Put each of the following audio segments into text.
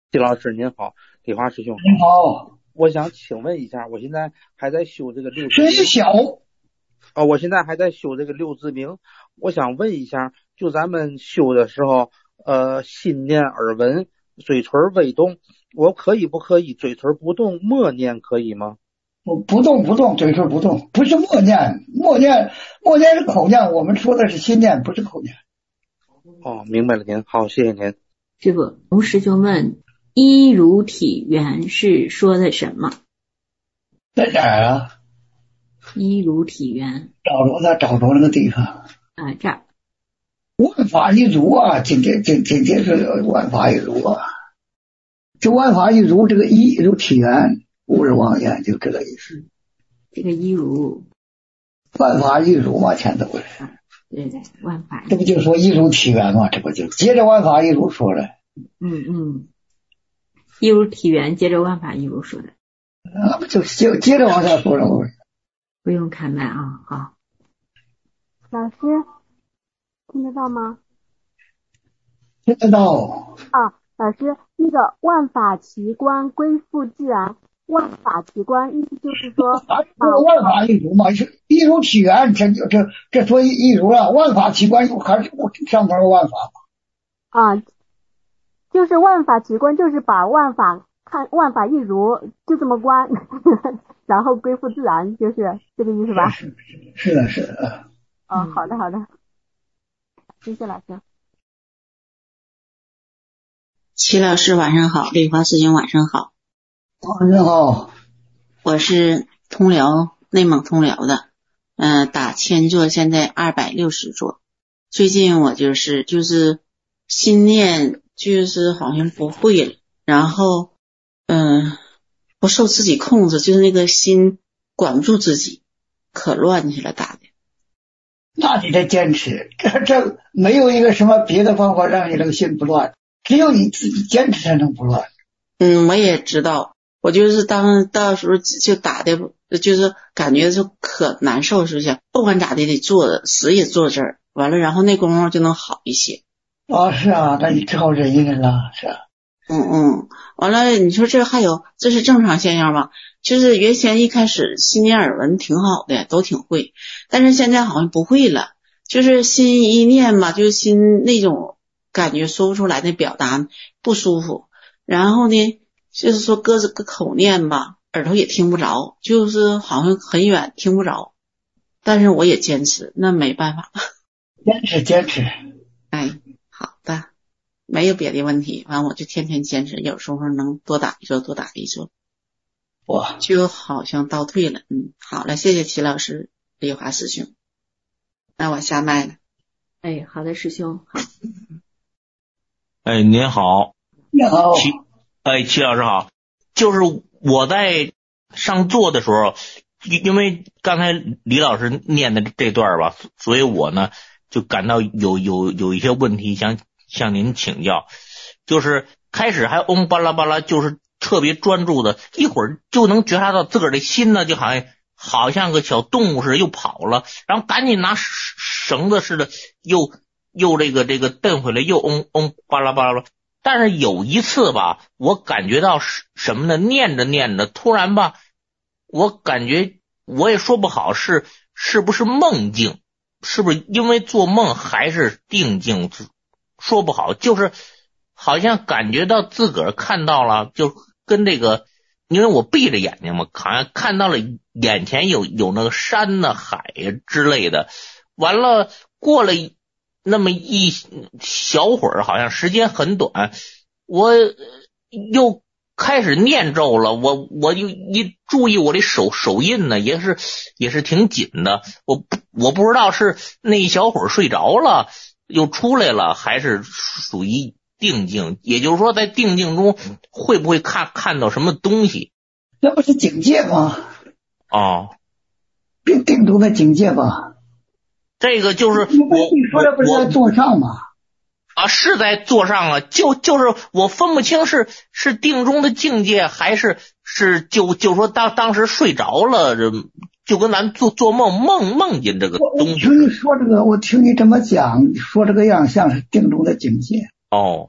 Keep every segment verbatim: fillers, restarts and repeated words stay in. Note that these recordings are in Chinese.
季老师您好，李华师兄您好， 我想请问一下，我现在还在修这个六字声音小啊、哦，我现在还在修这个六字名，我想问一下，就咱们修的时候，呃，心念耳闻，嘴唇微动，我可以不可以嘴唇不动，默念可以吗？ 不不动不动，嘴唇不动，不是默念，默念默念是口念，我们说的是心念，不是口念。 哦，明白了您，好，谢谢您。 师傅，龙师兄问，一如体缘是说的什么？ 在哪儿啊？ 一如体缘， 找着他找着那个地方啊，这儿。 万法一如啊，今天今今天是万法一如啊，这万法一如，这个一如体缘，勿日妄言，就这个意思。 这个一如， 万法一如嘛，前头不是？ 对对，万法。 这不就说一如体缘嘛？这不就接着万法一如说了？ 嗯嗯，一如体缘，接着万法一如说的。 那不就接接着往下说了吗？ 不用开麦啊，好。 老师，听得到吗？ 听得到。 啊，老师，那个万法齐观归复自然，万法齐观意思就是说， 万法一如嘛，是一如体缘，这这这说一一如了，万法齐观还是上头的万法啊，就是万法齐观，就是把万法看万法一如，就这么观，然后归复自然，就是这个意思吧？ 是是的，是的。 哦，好的好的，谢谢老师。 齐老师晚上好，李华师兄晚上好。 晚上好， 我是通辽内蒙通辽的，嗯、呃，打千座现在二百六十座。最近我就是就是心念就是好像不会了，然后嗯、呃，不受自己控制，就是那个心管不住自己，可乱去了打的。 那你得坚持，这这没有一个什么别的方法让你这个心不乱，只有你自己坚持才能不乱。 嗯，我也知道，我就是当到时候就打的，就是感觉就可难受，是不是？不管咋的得坐，死也坐这儿，完了，然后那功夫就能好一些。 啊，是啊，那你只好忍一忍了，是啊。 嗯嗯，完了，你说这还有，这是正常现象吧？就是原先一开始心念耳闻挺好的，都挺会，但是现在好像不会了，就是心一念吧，就是心那种感觉说不出来的表达不舒服，然后呢，就是说各个口念吧，耳朵也听不着，就是好像很远听不着，但是我也坚持，那没办法， 坚持坚持。 哎，好的。没有别的问题，完我就天天坚持，有时候能多打一座多打一座， 哇， 就好像倒退了。嗯，好了，谢谢齐老师、李华师兄，那我下麦了。 哎，好的，师兄好。 哎，您好。 你好。 齐，哎，齐老师好。就是我在上座的时候，因为刚才李老师念的这段吧，所以我呢就感到有有有一些问题想向您请教，就是开始还嗡巴拉巴拉，就是特别专注的，一会儿就能觉察到自个儿的心呢，就好像好像个小动物似的又跑了，然后赶紧拿绳子似的又又这个这个蹬回来，又嗡嗡巴拉巴拉。但是有一次吧，我感觉到什么呢？念着念着，突然吧，我感觉我也说不好是是不是梦境，是不是因为做梦还是定境。说不好，就是好像感觉到自个儿看到了，就跟这个，因为我闭着眼睛嘛，好像看到了眼前有有那个山呐、海呀之类的。完了，过了那么一小会儿，好像时间很短，我又开始念咒了。我我就一注意我的手手印呢，也是也是挺紧的。我我不知道是那一小会儿睡着了。又出来了，还是属于定境？也就是说，在定境中会不会看看到什么东西？ 那不是警戒吗？ 哦， 定定中的警戒吧。 这个就是我你说的不是在座上吗？ 啊，是在座上了，就就是我分不清是是定中的境界，还是是就就说当当时睡着了。就跟咱做做梦梦梦见这个东西。 我听你说这个，我听你这么讲，说这个样像是定中的境界。 哦，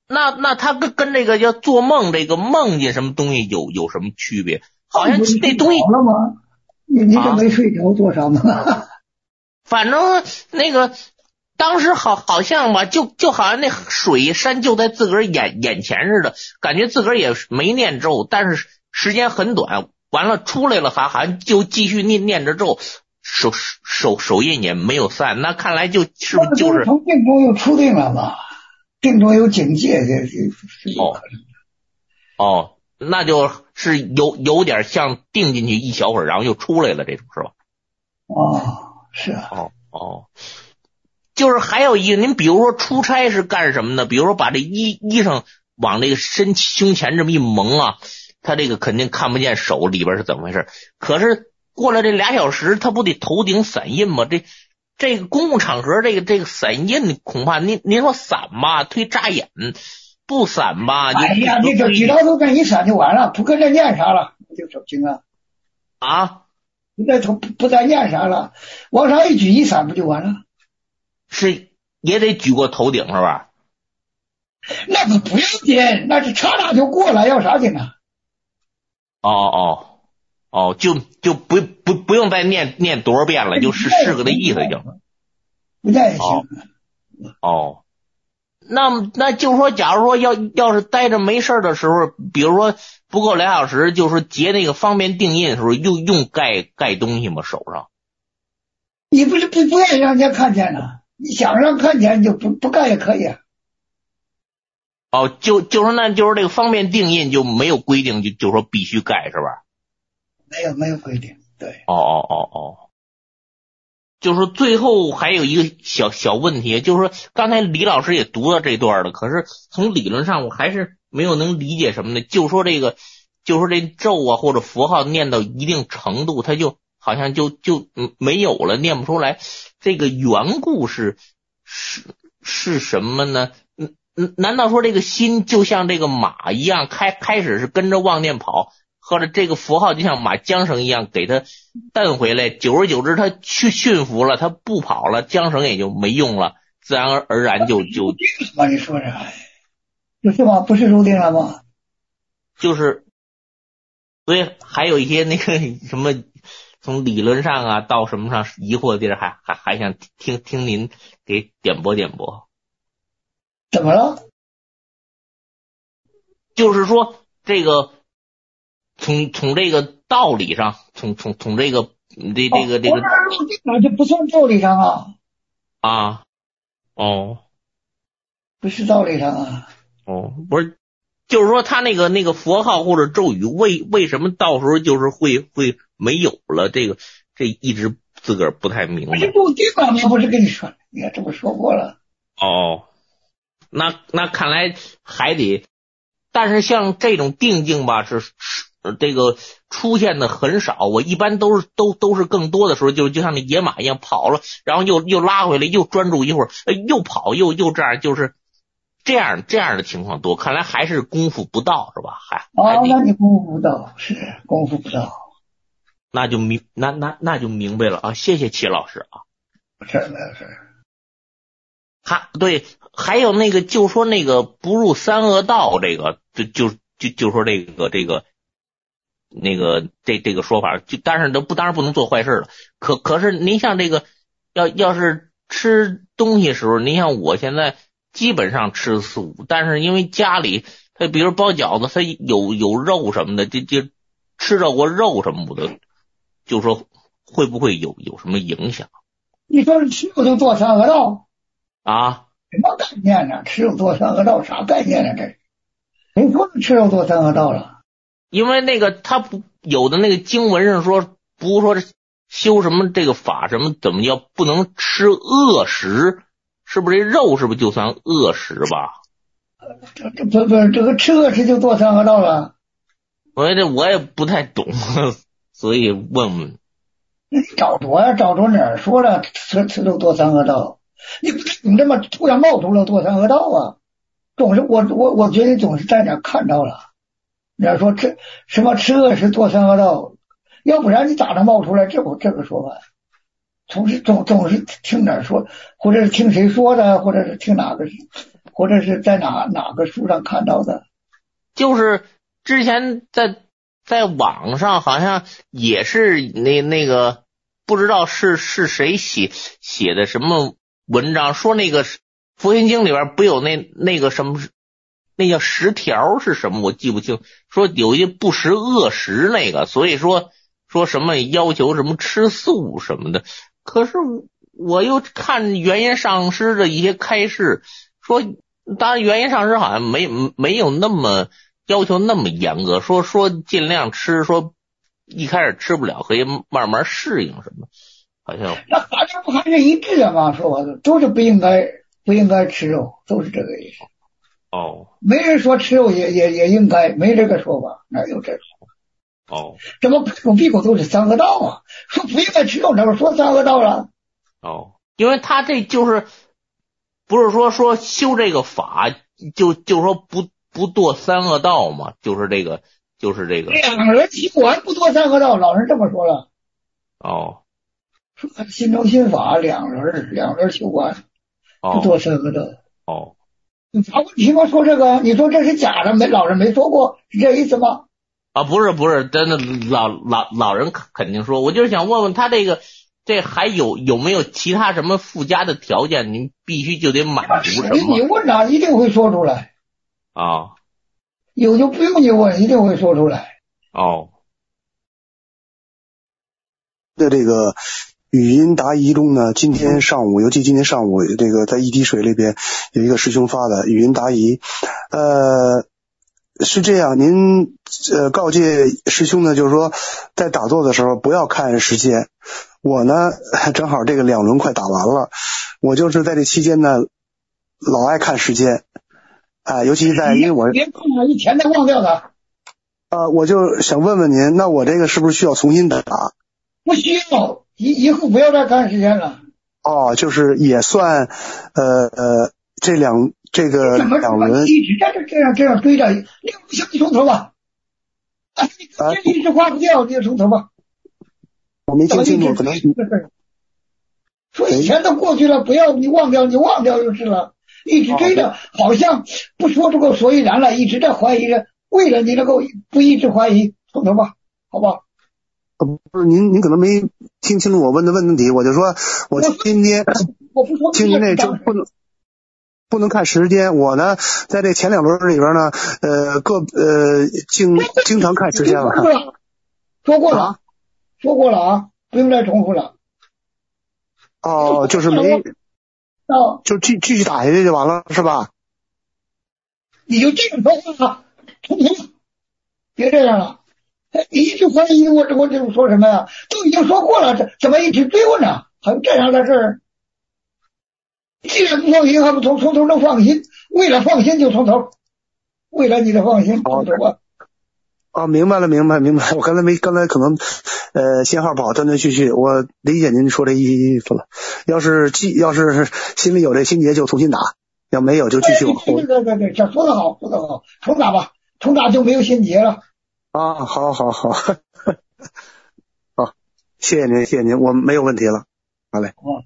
那那他跟跟这个叫做梦这个梦见什么东西有有什么区别？好像那东西了吗？你你这没睡着做啥梦？啊、 反正那个当时好好像吧，就就好像那水山就在自个儿眼眼前似的，感觉自个儿也没念咒，但是时间很短，完了出来了还还就继续念念着咒，手手手印也没有散，那看来就是不是就是从定中又出定了嘛？定中有警戒，这这有可能。 哦，那就是有有点像定进去一小会儿，然后又出来了这种是吧？ 哦，是啊。 哦哦，就是还有一个，您比如说出差是干什么呢？比如说把这衣衣裳往这个身胸前这么一蒙啊，他这个肯定看不见手里边是怎么回事。可是过了这俩小时，他不得头顶散印吗？这这个公共场合，这个这个散印恐怕您您说散吧，忒扎眼；不散吧， 哎呀，你这几道都跟一散就完了，不跟着念啥了，就走经啊啊， 不再不不再念啥了，往上一举一散不就完了？ 是也得举过头顶是吧？ 那个不要紧，那是刹那就过了，要啥紧啊？ 哦哦。哦，就就不不不用再念念多少遍了，就是是个的意思就。 不念也行。 哦，哦，那那就是说，假如说要要是待着没事的时候，比如说不够俩小时，就是说结那个方便定印的时候，用用盖盖东西吗？手上？ 你不是不不愿意让人家看见呢？你想让看见，你就不不盖也可以啊。 哦，就就是那就是这个方便定印就没有规定，就就说必须盖是吧？ 没有没有规定，对。 哦哦哦哦，就是最后还有一个小小问题，就是说刚才李老师也读了这段了，可是从理论上我还是没有能理解什么呢？就说这个，就说这咒啊或者符号念到一定程度，它就好像就就没有了，念不出来。这个缘故是是是什么呢？嗯嗯，难道说这个心就像这个马一样，开开始是跟着妄念跑？或者这个符号就像马缰绳一样给它蹬回来，久而久之它去驯服了，它不跑了，缰绳也就没用了，自然而然就就那你说啥？就是吗？不是入定了吗？ 就是，所以还有一些那个什么，从理论上啊到什么上疑惑的地儿，还还还想听听您给点拨点拨。 怎么了？ 就是说这个。从从这个道理上，从从从这个这这个这个， 那就不算道理上啊。 啊，哦， 不是道理上啊。 哦，不是，就是说他那个那个佛号或者咒语，为为什么到时候就是会会没有了？这个这一直自个儿不太明白。 不是入定了吗？不是跟你说，你看这不说过了。 哦，那那看来还得，但是像这种定境吧，是是。这个出现的很少，我一般都是都都是更多的时候，就就像那野马一样跑了，然后又又拉回来，又专注一会儿，又跑又又这样，就是这样这样的情况多。看来还是功夫不到是吧？还哦，那你功夫不到，是功夫不到， 那就明那那那就明白了啊！谢谢齐老师啊。 是没有事。 还对，还有那个就说那个不入三恶道，这个就就就就说这个这个。那个这这个说法，就但是都不当然不能做坏事了。可可是您像这个，要要是吃东西时候，您像我现在基本上吃素，但是因为家里他比如包饺子，他有有肉什么的，就就吃到过肉什么的，就说会不会有有什么影响？ 你说是吃肉就做三恶道啊？ 什么概念呢？吃肉做三恶道啥概念呢？这是谁说吃肉做三恶道了？ 因为那个他不有的那个经文上说，不说修什么这个法什么怎么叫不能吃恶食，是不是这肉是不是就算恶食吧？ 这这不不这个吃恶食就做三恶道了。 我这我也不太懂，所以问问。 你找着呀，找着哪儿说了吃吃肉做三恶道？你不你这么突然冒出了做三恶道啊？总是我我我觉得总是在哪看到了。你要说吃什么吃恶食做三恶道，要不然你咋能冒出来这这个说法？ 总是总总是听哪说，或者是听谁说的，或者是听哪个，或者是在哪哪个书上看到的。 就是之前在在网上好像也是那那个不知道是是谁写写的什么文章，说那个佛心经里边不有那那个什么那叫十条是什么我记不清，说有一些不食恶食那个，所以说说什么要求什么吃素什么的。可是我又看圆言上师的一些开示，说当然圆言上师好像没没有那么要求那么严格，说说尽量吃，说一开始吃不了可以慢慢适应什么，好像那反正不还是一致的嘛，说的都是不应该不应该吃肉，都是这个意思。 哦， 没人说吃肉也也也应该，没这个说法，哪有这个？ 哦， 这么口闭口都是三恶道啊！说不应该吃肉，那不说三恶道了？ 哦，因为他这就是不是说说修这个法就就说不不堕三恶道嘛，就是这个就是这个两人修完不堕三恶道，老人这么说了。 哦， 说心中心法两人两人修完不堕三恶道。 哦， 你啥问题吗？说这个，你说这是假的，没老人没说过，是这意思吗？ 啊，不是不是，真的老老老人肯定说，我就是想问问他这个这还有有没有其他什么附加的条件，您必须就得满足什么？ 你问哪一定会说出来啊， 有就不用你问，一定会说出来。 哦， 的这个语音答疑中呢，今天上午，尤其今天上午，这个在一滴水里边有一个师兄发的语音答疑，呃。是这样，您呃告诫师兄呢，就是说在打坐的时候不要看时间。我呢正好这个两轮快打完了，我就是在这期间呢老爱看时间，啊、呃，尤其在因为我别看了，一天再忘掉它。 呃，我就想问问您，那我这个是不是需要重新打？ 不需要，以以后不要再看时间了。 哦，就是也算呃呃这两。这个两轮一直在这这样这样追着，六不行你从头吧，啊，你一直花不掉，你就从头吧。 我没听清楚，可能说以前都过去了，不要你忘掉，你忘掉就是了。一直追着，好像不说出个所以然来，一直在怀疑着。为了你能够不一直怀疑，从头吧，好不好？ 呃，不是您，您可能没听清楚我问的问题，我就说我今天我不说今天那就不能。不能看时间，我呢在这前两轮里边呢，呃，各呃经经常看时间了。 说过了，说过了啊，不用再重复了。 哦，就是没， 哦， 就继继续打下去就完了，是吧？ 你就这样说话，重复，别这样了。你一直怀疑我，我这说什么呀？都已经说过了，怎怎么一直追问呢？还有这样的事儿？既然不放心，还不从从头能放心？为了放心就从头，为了你的放心从头吧。 啊，明白了，明白，明白。我刚才没，刚才可能呃信号不好，断断续续。我理解您说这意思了。要是记，要是心里有这心结，就重新打；要没有，就继续往后。 对对对对，这说得好，说得好，重打吧，重打就没有心结了。 啊，好好好，好，谢谢您，谢谢您，我没有问题了。好嘞。 嗯。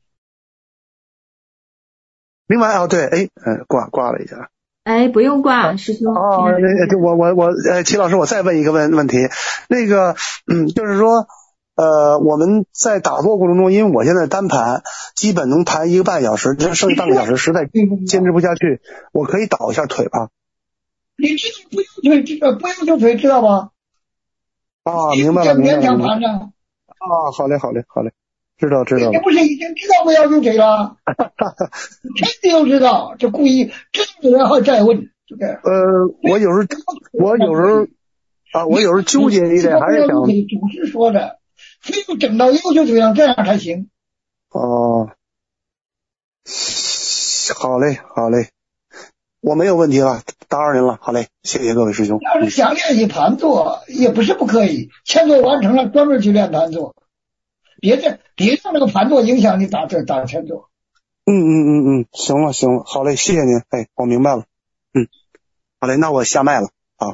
明白啊，对，哎，嗯，挂挂了一下。 哎，不用挂，师兄。 哦，就我我我，呃，齐老师，我再问一个问问题，那个，嗯，就是说，呃，我们在打坐过程中，因为我现在单盘，基本能盘一个半小时，这剩下半个小时实在坚持不下去，我可以倒一下腿吧？ 你知道不用腿，知道不用腿，知道吧？ 啊，明白了，明白了。 勉强盘着。 啊，好嘞，好嘞，好嘞。知道知道， 你不是已经知道不要用腿了？真的要知道，就故意知道了然后再问，就这样。 呃，我有时候我有时候啊，我有时候纠结一点，还是想总是说的，非要整到要求腿上这样才行。 哦，好嘞，好嘞，我没有问题了，打扰您了，好嘞，谢谢各位师兄。 要是想练习盘坐，也不是不可以，前坐完成了，专门去练盘坐。别这别让那个盘坐影响你打这打前坐。 嗯嗯嗯嗯，行了行了，好嘞，谢谢您，哎，我明白了。嗯，好嘞，那我下麦了啊。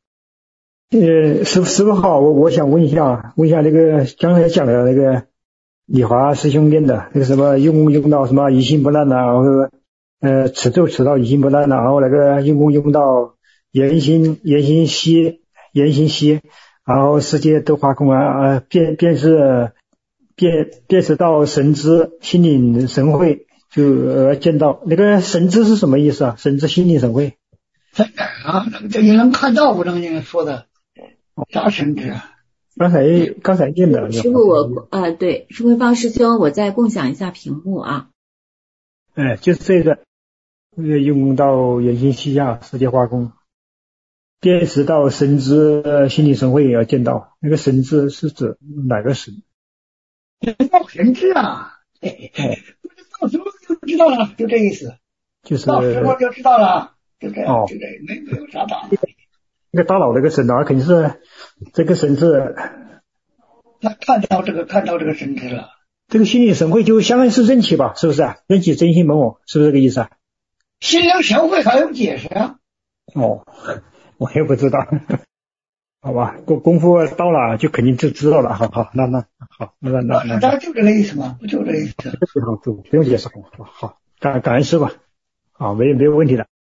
呃，师师傅好，我我想问一下，问一下这个刚才讲的那个李华师兄念的那个什么用功用到什么一心不乱呐、啊，然后呃持咒持到一心不乱呐、啊，然后那个用功用到言心言心息言心息，然后世界都化空啊啊，便便是便便是到神知心领神会，就呃见到那个神知是什么意思啊？神知心领神会。 啊，这也能看到不能说的啥神知啊？ 刚才刚才念的师傅我呃对，智慧帮师兄，我再共享一下屏幕啊。 哎，就是这个，用功到言心息下，世界化空，辨识到神知心领神会也要见到。那个神知是指哪个神？ 到神知啊，嘿嘿，到时候就知道了，就这意思。 就是到时候就知道了，就这样， 哦、 就这没没有啥大。 那个大佬那个神啊，肯定是这个神知。 他看到这个，看到这个神知了。 这个心领神会就相当于是认起吧，是不是啊？认起真心本我，是不是这个意思啊？ 心领神会还有解释啊？ 哦，我也不知道。好吧，功功夫到了就肯定就知道了。好好，那那好，那那那那就这个意思嘛，不就这个意思？ 好，不用解释。好好，感感恩师吧。好，没没有问题了。